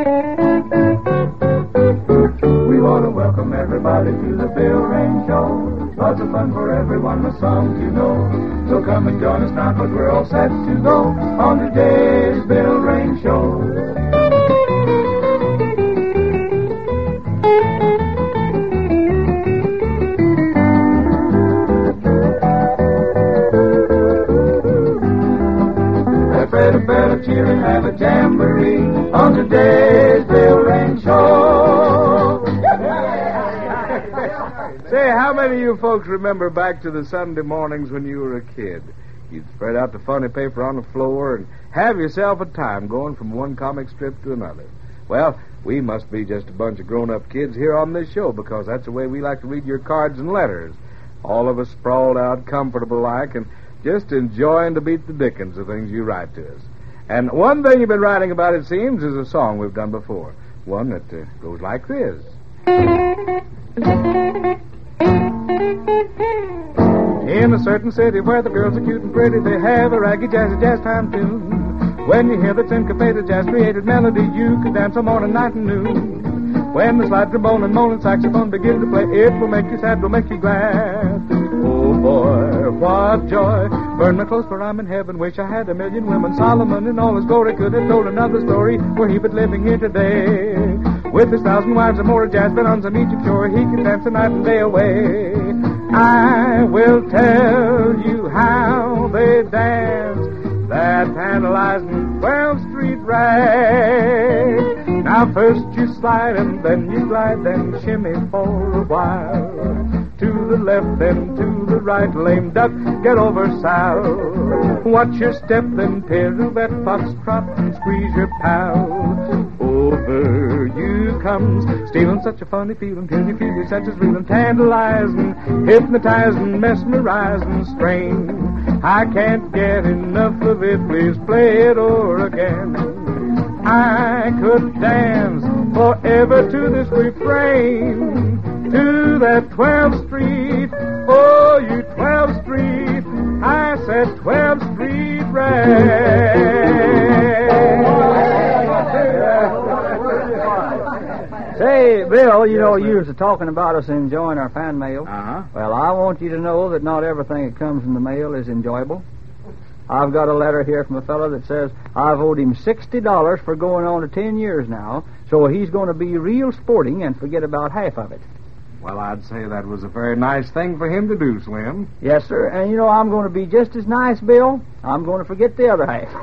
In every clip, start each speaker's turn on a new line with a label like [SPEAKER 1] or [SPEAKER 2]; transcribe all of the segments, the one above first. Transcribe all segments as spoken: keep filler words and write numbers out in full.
[SPEAKER 1] We want to welcome everybody to the Bill Rain Show. Lots of fun for everyone with songs you know. So come and join us now, 'cause we're all set to go on today's Bill Rain Show. Better, better cheer and have a jamboree on today's Bill Rain Show.
[SPEAKER 2] Say, how many of you folks remember back to the Sunday mornings when you were a kid? You'd spread out the funny paper on the floor and have yourself a time going from one comic strip to another. Well, we must be just a bunch of grown-up kids here on this show, because that's the way we like to read your cards and letters. All of us sprawled out comfortable-like and just enjoying to beat the dickens of things you write to us. And one thing you've been writing about, it seems, is a song we've done before. One that uh, goes like this. In a certain city where the girls are cute and pretty, they have a raggy jazzy jazz time tune. When you hear the syncopated jazz-created melody, you can dance all morning, night, and noon. When the slide trombone and moaning saxophone begin to play, it will make you sad, will make you glad. Oh boy, what joy. Burn my clothes for I'm in heaven. Wish I had a million women. Solomon in all his glory could have told another story were he but living here today. With his thousand wives and more jazz band on some Egypt shore, he can dance the night and day away. I will tell you how they dance that tantalizing twelfth Street rag. Now first you slide and then you glide, then shimmy for a while. To the left, then to the right, lame duck, get over Sal. Watch your step, then pirouette, foxtrot, and squeeze your pal. Over you comes, stealing such a funny feeling till you feel your senses reeling, tantalizing, hypnotizing, mesmerizing, strain. I can't get enough of it, please play it over again. I could dance forever to this refrain. To that twelfth Street, oh, you twelfth Street, I said twelfth Street rag.
[SPEAKER 3] Say, Bill, you know, you was talking about us enjoying our fan mail.
[SPEAKER 2] Uh-huh.
[SPEAKER 3] Well, I want you to know that not everything that comes in the mail is enjoyable. I've got a letter here from a fellow that says I've owed him sixty dollars for going on to ten years now, so he's going to be real sporting and forget about half of it.
[SPEAKER 2] Well, I'd say that was a very nice thing for him to do, Slim.
[SPEAKER 3] Yes, sir. And, you know, I'm going to be just as nice, Bill. I'm going to forget the other half.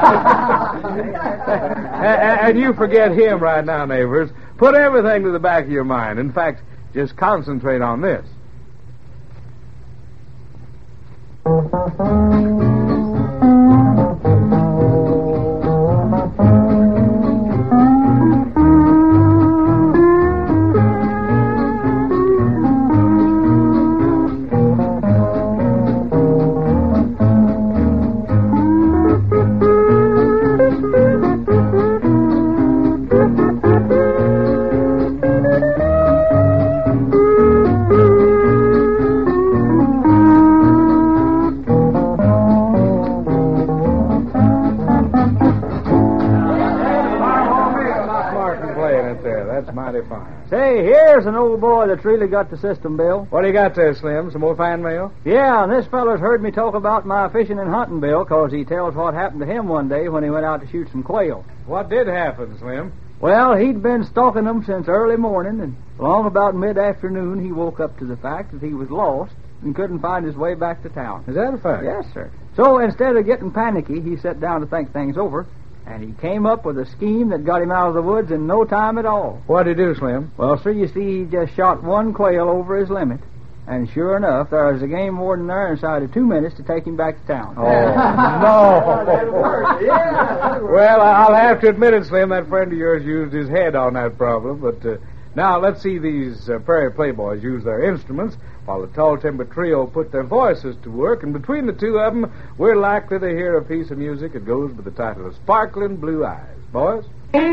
[SPEAKER 2] and, and you forget him right now, neighbors. Put everything to the back of your mind. In fact, just concentrate on this.
[SPEAKER 3] Say, here's an old boy that's really got the system, Bill.
[SPEAKER 2] What do you got there, Slim? Some more fan mail?
[SPEAKER 3] Yeah, and this feller's heard me talk about my fishing and hunting, Bill, because he tells what happened to him one day when he went out to shoot some quail.
[SPEAKER 2] What did happen, Slim?
[SPEAKER 3] Well, he'd been stalking them since early morning, and along about mid-afternoon he woke up to the fact that he was lost and couldn't find his way back to town.
[SPEAKER 2] Is that a fact?
[SPEAKER 3] Yes, sir. So instead of getting panicky, he sat down to think things over, and he came up with a scheme that got him out of the woods in no time at all.
[SPEAKER 2] What'd he do, Slim?
[SPEAKER 3] Well, sir, you see, he just shot one quail over his limit. And sure enough, there was a game warden there inside of two minutes to take him back to town.
[SPEAKER 2] Oh, no. Well, I'll have to admit it, Slim, that friend of yours used his head on that problem. But uh, now let's see these uh, Prairie Playboys use their instruments while the Tall Timber Trio put their voices to work. And between the two of them, we're likely to hear a piece of music that goes by the title of Sparkling Blue Eyes. Boys?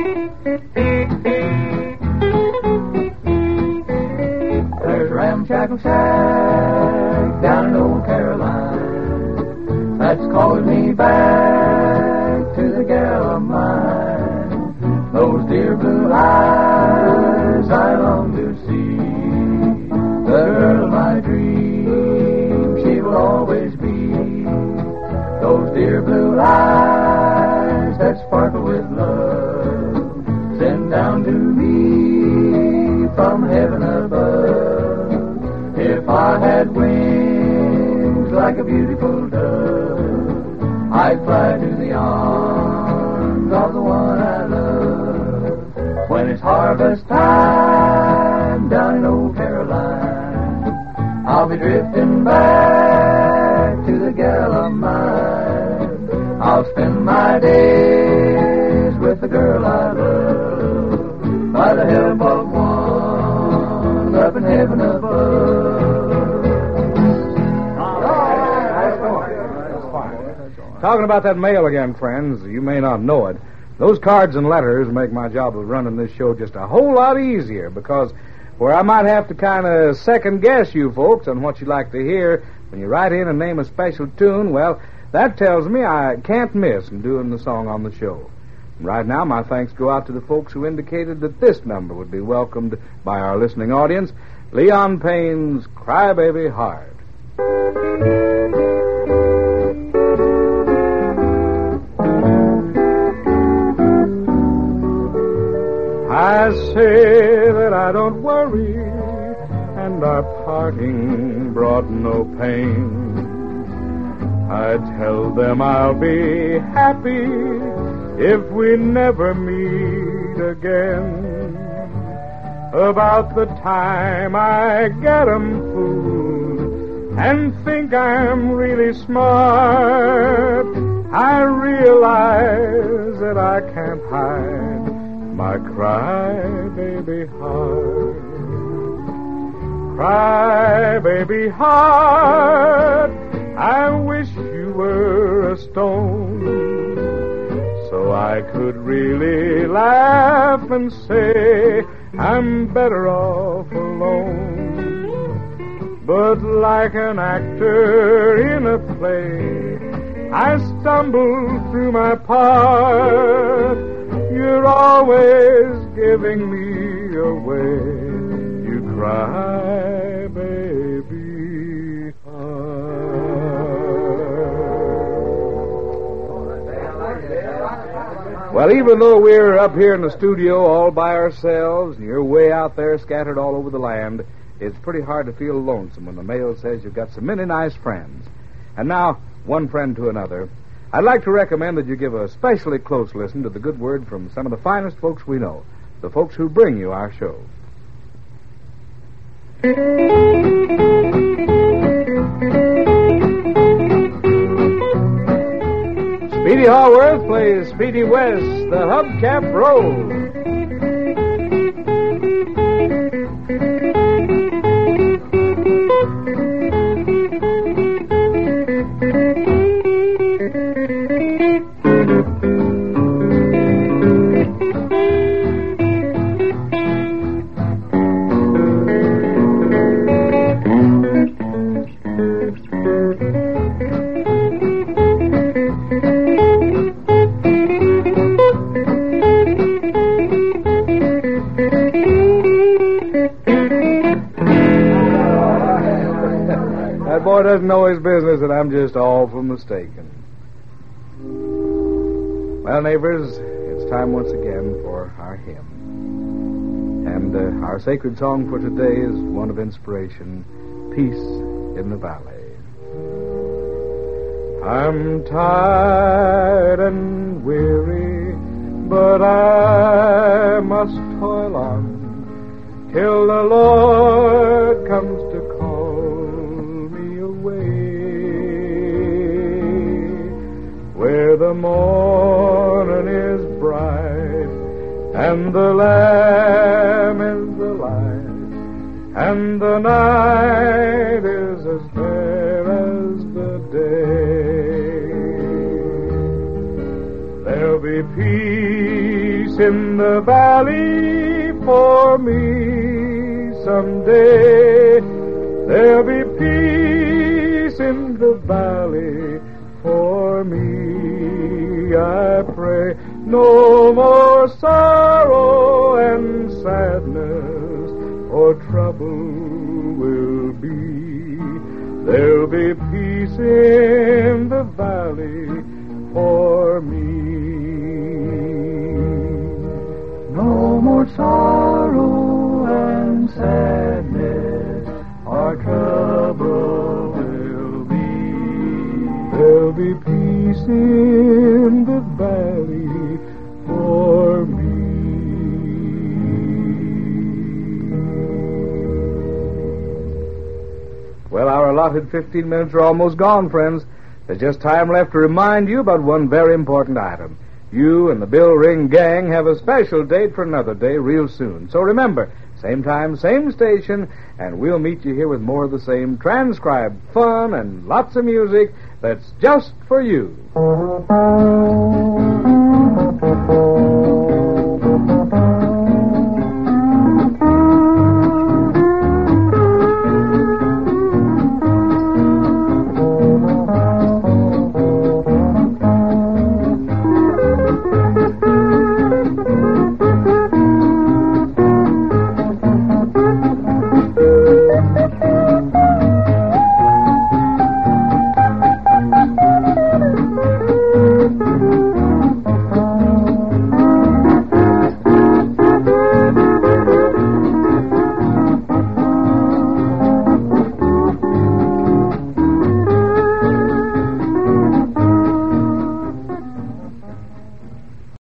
[SPEAKER 1] There's a ramshackle shack down in old Caroline that's calling me back to the gal of mine. those dear blue eyes I long to see. The girl of my dreams, she will always be. Those dear blue eyes that sparkle with love, sent down to me from heaven above. If I had wings like a beautiful dove, I'd fly to the arms of the one I love. When it's harvest time down in old Caroline, I'll be drifting back to the gal of mine. I'll spend my days with the girl I love, by the help of one up in heaven above.
[SPEAKER 2] Talking about that mail again, friends, you may not know it. Those cards and letters make my job of running this show just a whole lot easier, because where I might have to kind of second-guess you folks on what you'd like to hear when you write in and name a special tune, well, that tells me I can't miss in doing the song on the show. And right now, my thanks go out to the folks who indicated that this number would be welcomed by our listening audience, Leon Payne's Cry Baby Hard. I say that I don't worry, and our parting brought no pain. I tell them I'll be happy if we never meet again. About the time I get 'em fooled and think I'm really smart, I realize that I can't hide my cry-baby heart. Cry-baby heart, I wish you were a stone, so I could really laugh and say I'm better off alone. But like an actor in a play, I stumble through my part. You're always giving me away, you cry, baby heart. Well, even though we're up here in the studio all by ourselves and you're way out there scattered all over the land, it's pretty hard to feel lonesome when the mail says you've got so many nice friends. And now, one friend to another, I'd like to recommend that you give a especially close listen to the good word from some of the finest folks we know, the folks who bring you our show. Speedy Hallworth plays Speedy West, the Hubcap Role. Boy doesn't know his business, and I'm just awful mistaken. Well, neighbors, it's time once again for our hymn. And uh, our sacred song for today is one of inspiration, Peace in the Valley. I'm tired and weary, but I must toil on till the Lord comes to call me away, where the morning is bright and the Lamb is the light, and the night is as fair as the day. There'll be peace in the valley for me someday. There'll be peace in the valley for me. I pray. No more sorrow and sadness or trouble will be. There'll be peace in the valley for me. No more sorrow and sadness or trouble will be. There'll be peace in the valley for me. Well, our allotted fifteen minutes are almost gone, friends. There's just time left to remind you about one very important item. You and the Bill Ring Gang have a special date for another day real soon. So remember, same time, same station, and we'll meet you here with more of the same transcribed fun and lots of music that's just for you.